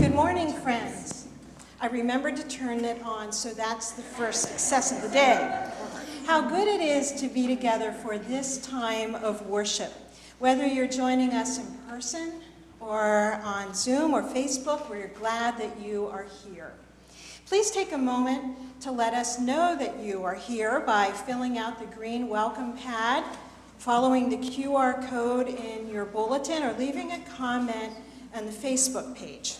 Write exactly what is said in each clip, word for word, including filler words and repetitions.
Good morning, friends. I remembered to turn it on, so that's the first success of the day. How good it is to be together for this time of worship. Whether you're joining us in person or on Zoom or Facebook, we're glad that you are here. Please take a moment to let us know that you are here by filling out the green welcome pad, following the Q R code in your bulletin, or leaving a comment on the Facebook page.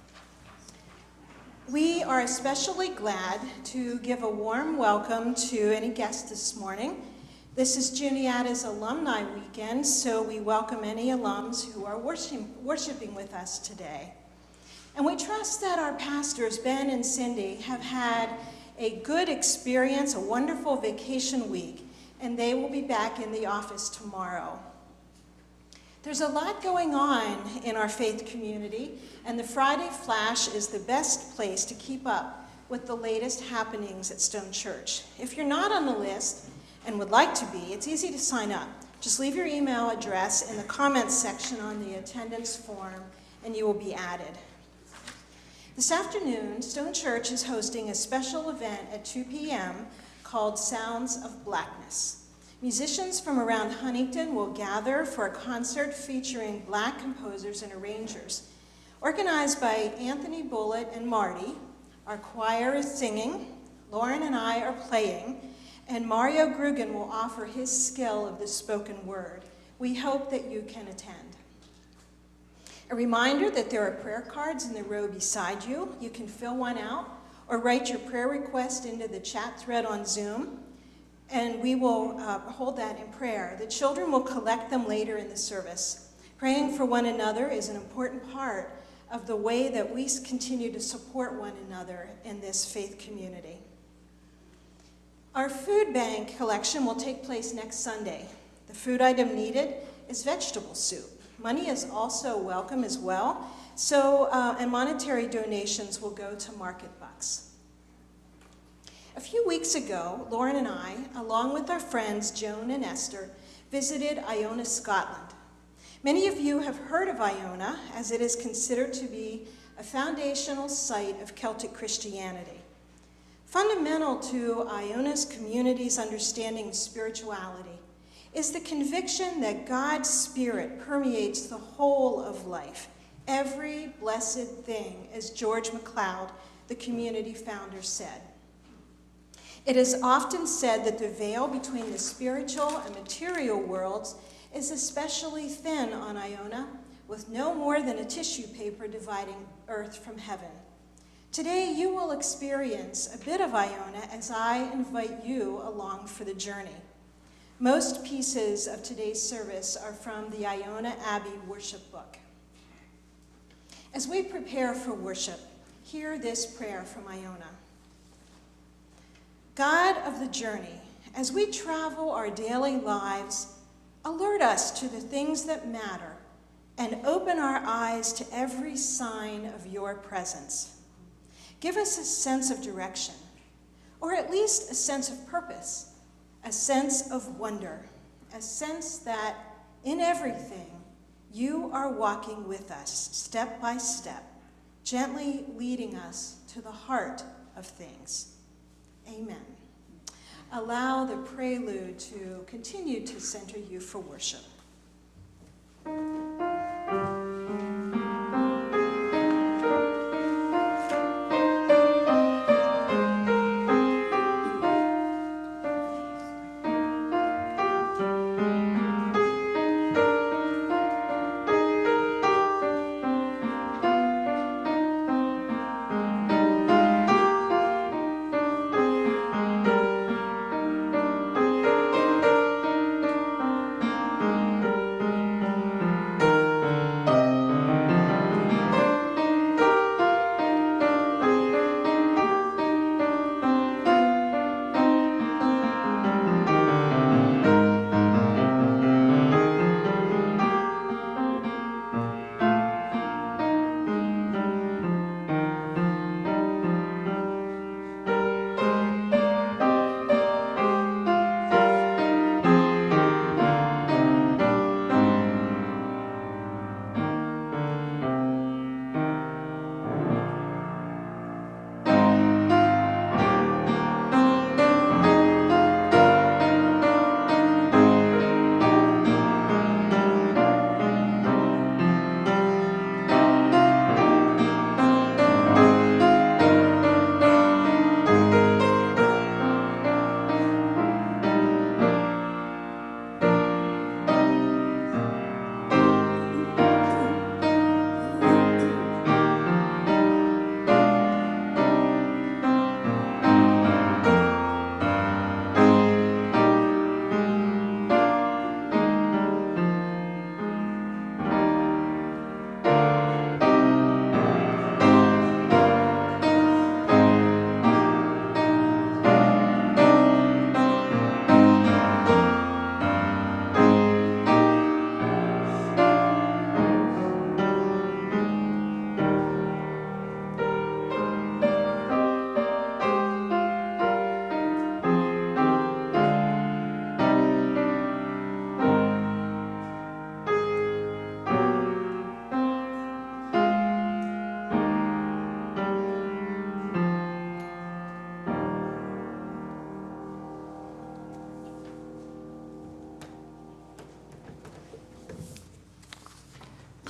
We are especially glad to give a warm welcome to any guests this morning. This is Juniata's Alumni Weekend, so we welcome any alums who are worship, worshiping with us today. And we trust that our pastors, Ben and Cindy, have had a good experience, a wonderful vacation week, and they will be back in the office tomorrow. There's a lot going on in our faith community, and the Friday Flash is the best place to keep up with the latest happenings at Stone Church. If you're not on the list and would like to be, it's easy to sign up. Just leave your email address in the comments section on the attendance form, and you will be added. This afternoon, Stone Church is hosting a special event at two p m called Sounds of Blackness. Musicians from around Huntington will gather for a concert featuring Black composers and arrangers. Organized by Anthony Bullitt and Marty, our choir is singing, Lauren and I are playing, and Mario Grugan will offer his skill of the spoken word. We hope that you can attend. A reminder that there are prayer cards in the row beside you. You can fill one out or write your prayer request into the chat thread on Zoom, and we will uh, hold that in prayer. The children will collect them later in the service. Praying for one another is an important part of the way that we continue to support one another in this faith community. Our food bank collection will take place next Sunday. The food item needed is vegetable soup. Money is also welcome as well, so uh, and monetary donations will go to Market Bucks. A few weeks ago, Lauren and I, along with our friends Joan and Esther, visited Iona, Scotland. Many of you have heard of Iona, as it is considered to be a foundational site of Celtic Christianity. Fundamental to Iona's community's understanding of spirituality is the conviction that God's Spirit permeates the whole of life, every blessed thing, as George MacLeod, the community founder, said. It is often said that the veil between the spiritual and material worlds is especially thin on Iona, with no more than a tissue paper dividing earth from heaven. Today, you will experience a bit of Iona as I invite you along for the journey. Most pieces of today's service are from the Iona Abbey worship book. As we prepare for worship, hear this prayer from Iona. God of the journey, as we travel our daily lives, alert us to the things that matter and open our eyes to every sign of your presence. Give us a sense of direction, or at least a sense of purpose, a sense of wonder, a sense that in everything you are walking with us step by step, gently leading us to the heart of things. Amen. Allow the prelude to continue to center you for worship.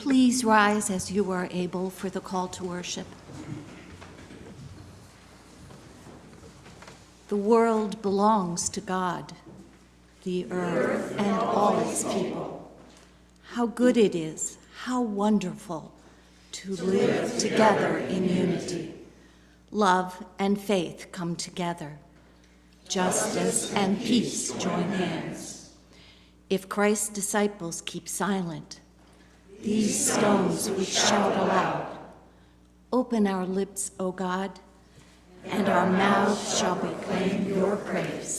Please rise as you are able for the call to worship. The world belongs to God, the earth and all its people. How good it is, how wonderful to live together in unity. Love and faith come together. Justice and peace join hands. If Christ's disciples keep silent, these stones would shout aloud. Open our lips, O God, and our mouths shall proclaim your praise.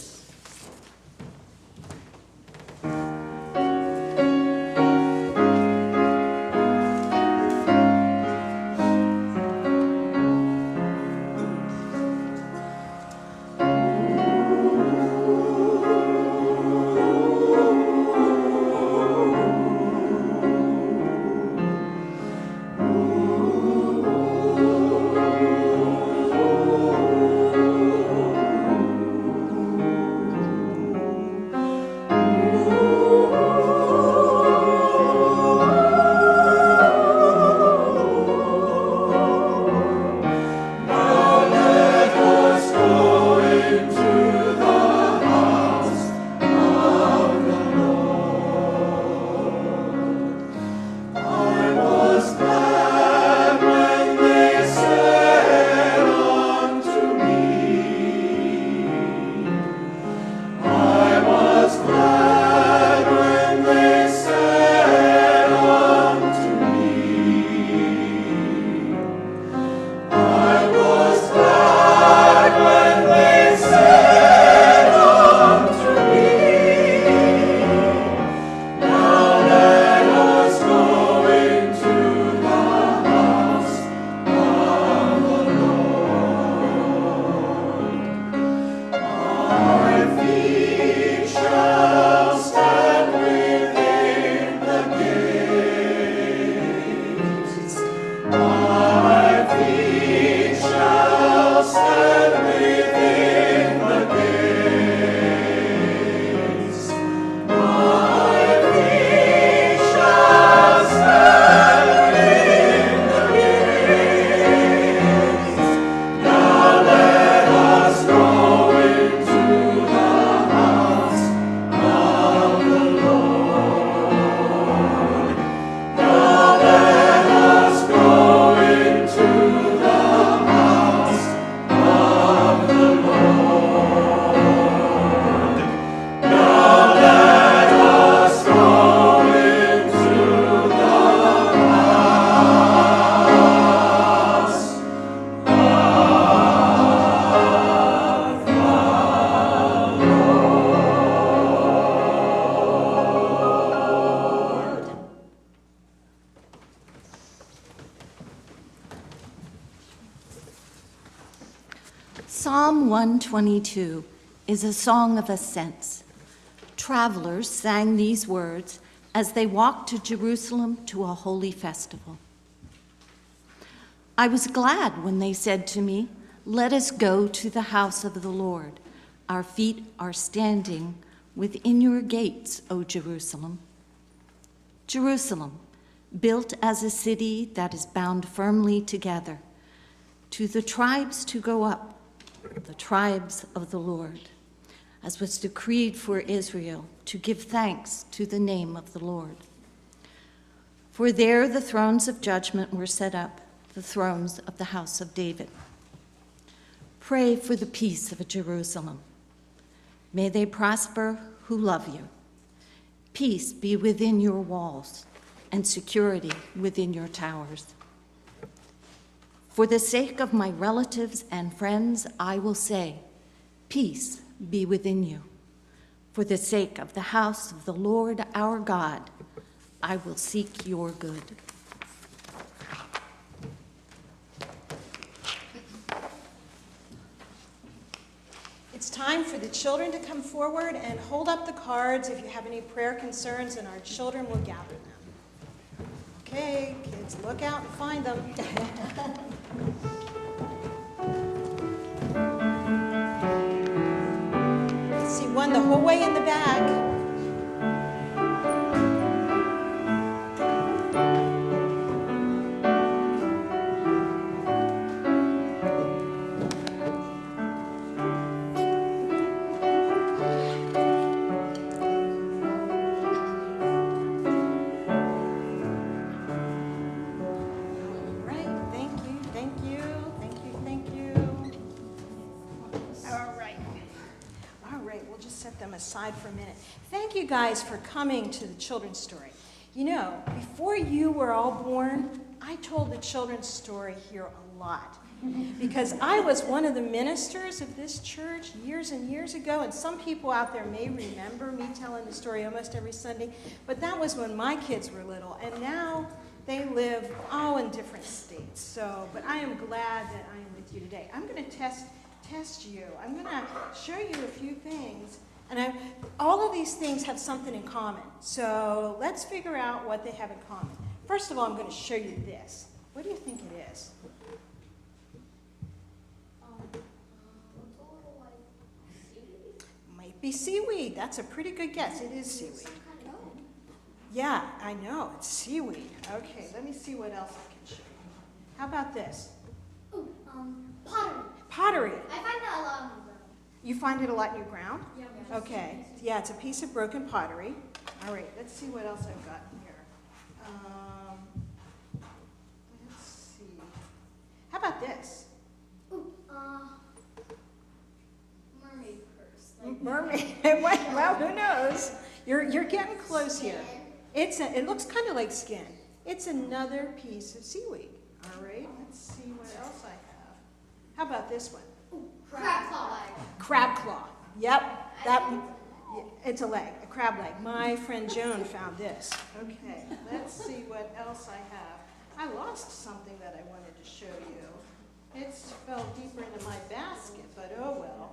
Psalm one twenty-two is a song of ascents. Travelers sang these words as they walked to Jerusalem to a holy festival. I was glad when they said to me, "Let us go to the house of the Lord. Our feet are standing within your gates, O Jerusalem." Jerusalem, built as a city that is bound firmly together, to the tribes to go up, the tribes of the Lord, as was decreed for Israel, to give thanks to the name of the Lord. For there the thrones of judgment were set up, the thrones of the house of David. Pray for the peace of Jerusalem. May they prosper who love you. Peace be within your walls and security within your towers. For the sake of my relatives and friends, I will say, peace be within you. For the sake of the house of the Lord our God, I will seek your good. It's time for the children to come forward and hold up the cards if you have any prayer concerns, and our children will gather them. Okay, kids, look out and find them. See one the whole way in the back. set them aside for a minute. Thank you guys for coming to the children's story. You know, before you were all born, I told the children's story here a lot. Because I was one of the ministers of this church years and years ago, and some people out there may remember me telling the story almost every Sunday, but that was when my kids were little, and now they live all in different states. So, but I am glad that I am with you today. I'm going to test test you. I'm going to show you a few things, and I, all of these things have something in common. So let's figure out what they have in common. First of all, I'm going to show you this. What do you think it is? Might be seaweed. That's a pretty good guess. It is seaweed. Yeah, I know. It's seaweed. Okay, let me see what else I can show you. How about this? Ooh, um, pottery. Pottery. I find that a lot on the ground. You find it a lot in your ground? Yeah. Okay. Yeah, it's a piece of broken pottery. All right, let's see what else I've got here. Um, let's see. How about this? Ooh, uh, mermaid purse. Like Mermaid. Well, who knows? You're you're getting close here. It's a, it looks kind of like skin. It's another piece of seaweed. All right. Let's see what else I have. How about this one? Ooh, crab claw leg. Crab claw. Yep. That. It's a leg, a crab leg. My friend Joan found this. Okay. Let's see what else I have. I lost something that I wanted to show you. It's fell deeper into my basket, but oh well.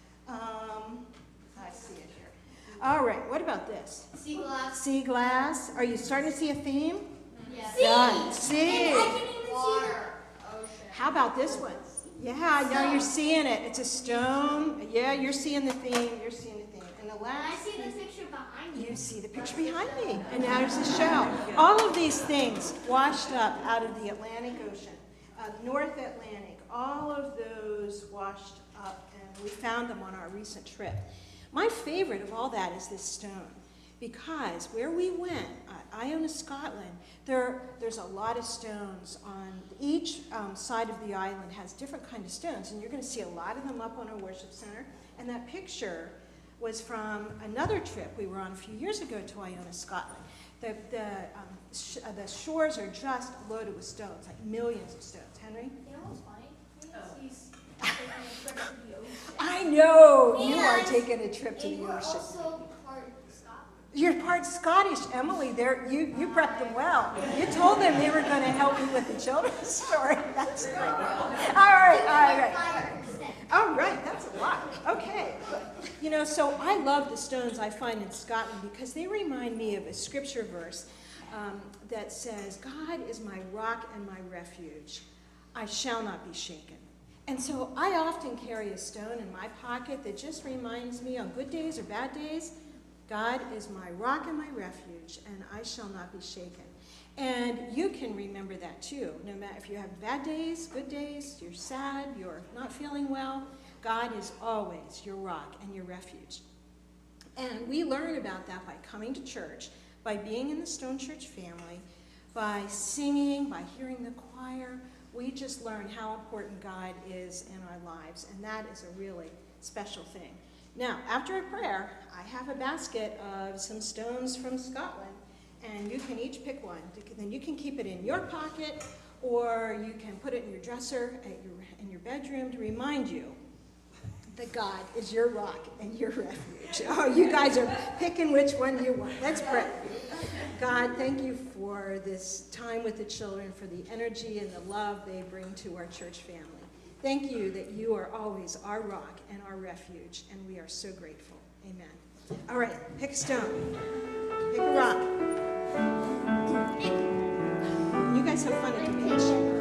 Um, I see it here. All right, what about this? Sea glass. Sea glass. Are you starting to see a theme? Yes. Done. Sea. And I can even see Water. Ocean. How about this one? Yeah, now you're seeing it. It's a stone. Yeah, you're seeing the theme. You're seeing the theme. And the And I last see the piece- picture behind you. you see the picture behind me. And now there's the shell. All of these things washed up out of the Atlantic Ocean, uh, North Atlantic. All of those washed up, and we found them on our recent trip. My favorite of all that is this stone, because where we went, uh, Iona, Scotland, there, there's a lot of stones on each um, side of the island has different kind of stones, and you're going to see a lot of them up on our worship center. And that picture was from another trip we were on a few years ago to Iona, Scotland. The, the, um, sh uh, the shores are just loaded with stones, like millions of stones. Henry? You know what's funny? He's taking a trip to the ocean. I know you are And- taking a trip to And the we're ocean. also part Scotland. You're part Scottish, Emily. There, you you prepped them well. You told them they were going to help me with the children's story. That's great. All right, all right. five percent. All right, that's a lot. Okay. You know, so I love the stones I find in Scotland because they remind me of a scripture verse um, that says, "God is my rock and my refuge. I shall not be shaken." And so I often carry a stone in my pocket that just reminds me on good days or bad days, God is my rock and my refuge, and I shall not be shaken. And you can remember that too. No matter if you have bad days, good days, you're sad, you're not feeling well, God is always your rock and your refuge. And we learn about that by coming to church, by being in the Stone Church family, by singing, by hearing the choir. We just learn how important God is in our lives, and that is a really special thing. Now, after a prayer, I have a basket of some stones from Scotland, and you can each pick one. Then you can keep it in your pocket, or you can put it in your dresser at your, in your bedroom to remind you that God is your rock and your refuge. Oh, you guys are picking which one you want. Let's pray. God, thank you for this time with the children, for the energy and the love they bring to our church family. Thank you that you are always our rock and our refuge, and we are so grateful. Amen. All right, pick a stone. Pick a rock. You guys have fun at the beach.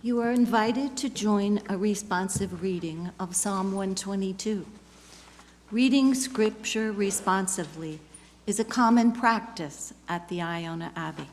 You are invited to join a responsive reading of Psalm one twenty-two. Reading scripture responsively is a common practice at the Iona Abbey.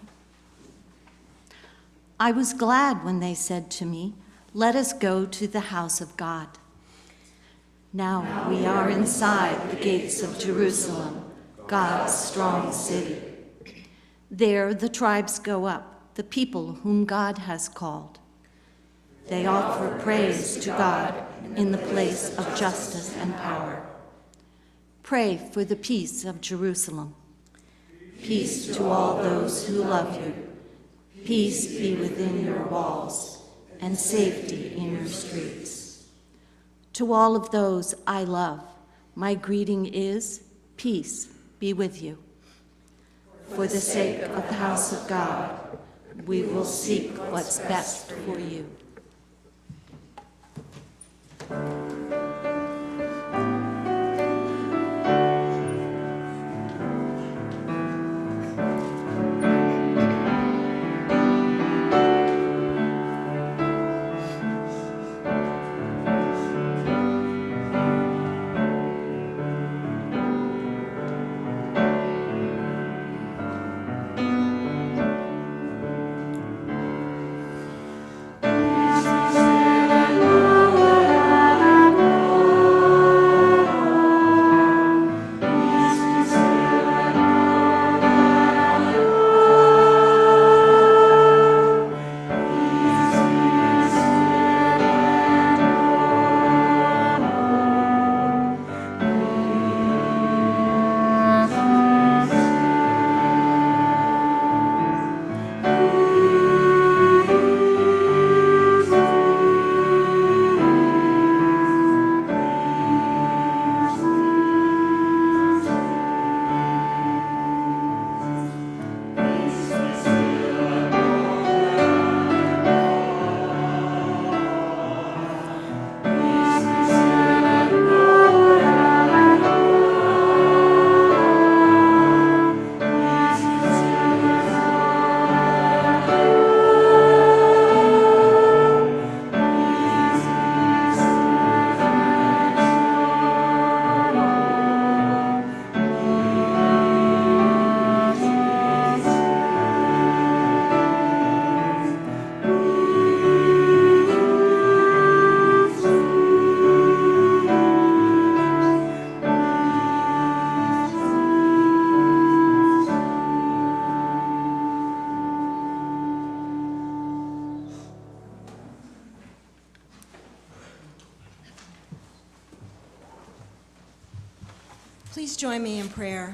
I was glad when they said to me, "Let us go to the house of God." Now we are inside the gates of Jerusalem, God's strong city. There the tribes go up, the people whom God has called. They offer praise to God in the place of justice and power. Pray for the peace of Jerusalem. Peace to all those who love you. Peace be within your walls, and safety in your streets. To all of those I love, my greeting is, peace be with you. For the sake of the house of God, we will seek what's best for you. Please join me in prayer.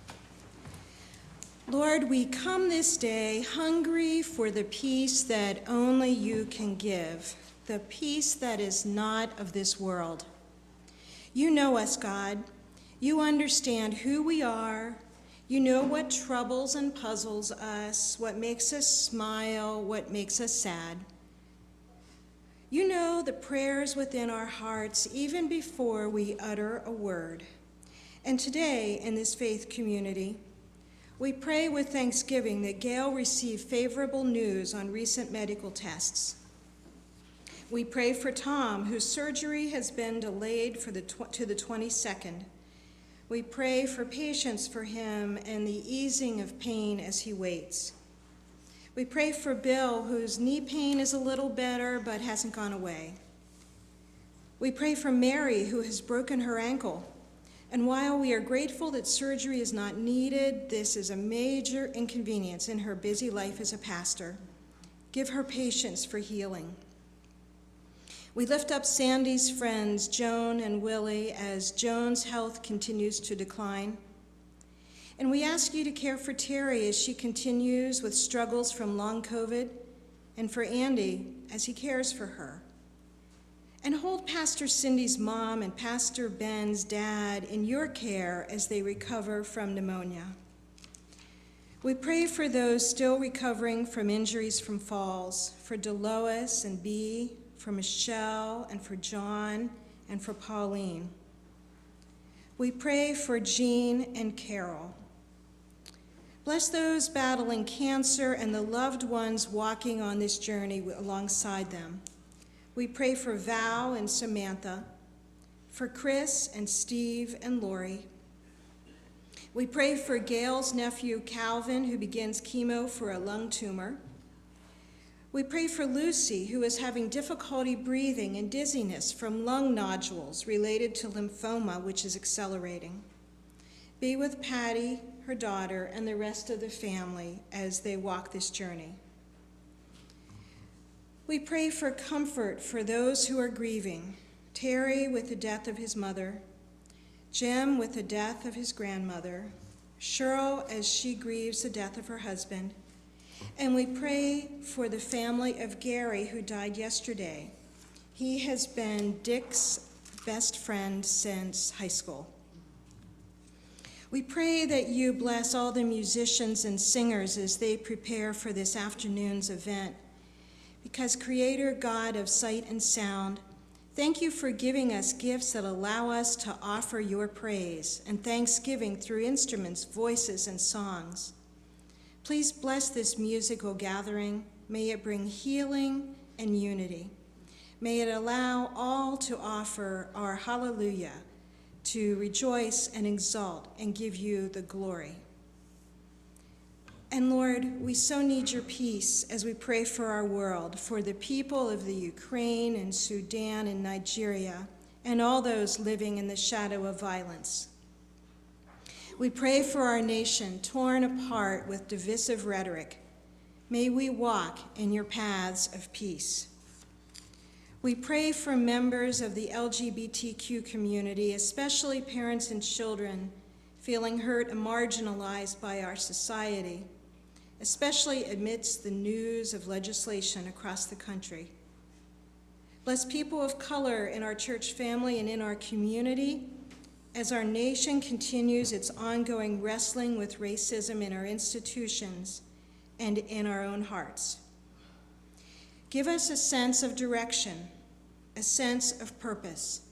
Lord, we come this day hungry for the peace that only you can give, the peace that is not of this world. You know us, God. You understand who we are. You know what troubles and puzzles us, what makes us smile, what makes us sad. You know the prayers within our hearts even before we utter a word. And today, in this faith community, we pray with thanksgiving that Gail receive favorable news on recent medical tests. We pray for Tom, whose surgery has been delayed for the tw- to the twenty-second. We pray for patience for him and the easing of pain as he waits. We pray for Bill, whose knee pain is a little better but hasn't gone away. We pray for Mary, who has broken her ankle. And while we are grateful that surgery is not needed, this is a major inconvenience in her busy life as a pastor. Give her patience for healing. We lift up Sandy's friends, Joan and Willie, as Joan's health continues to decline. And we ask you to care for Terry as she continues with struggles from long COVID, and for Andy as he cares for her. And hold Pastor Cindy's mom and Pastor Ben's dad in your care as they recover from pneumonia. We pray for those still recovering from injuries from falls, for Delois and Bee, for Michelle and for John and for Pauline. We pray for Jean and Carol. Bless those battling cancer and the loved ones walking on this journey alongside them. We pray for Val and Samantha, for Chris and Steve and Lori. We pray for Gail's nephew Calvin, who begins chemo for a lung tumor. We pray for Lucy, who is having difficulty breathing and dizziness from lung nodules related to lymphoma, which is accelerating. Be with Patty, her daughter, and the rest of the family as they walk this journey. We pray for comfort for those who are grieving. Terry with the death of his mother, Jim with the death of his grandmother, Cheryl as she grieves the death of her husband, and we pray for the family of Gary who died yesterday. He has been Dick's best friend since high school. We pray that you bless all the musicians and singers as they prepare for this afternoon's event, because Creator God of sight and sound, thank you for giving us gifts that allow us to offer your praise and thanksgiving through instruments, voices, and songs. Please bless this musical gathering. May it bring healing and unity. May it allow all to offer our hallelujah, to rejoice and exalt and give you the glory. And Lord, we so need your peace as we pray for our world, for the people of the Ukraine and Sudan and Nigeria, and all those living in the shadow of violence. We pray for our nation torn apart with divisive rhetoric. May we walk in your paths of peace. We pray for members of the L G B T Q community, especially parents and children feeling hurt and marginalized by our society, especially amidst the news of legislation across the country. Bless people of color in our church family and in our community as our nation continues its ongoing wrestling with racism in our institutions and in our own hearts. Give us a sense of direction, a sense of purpose,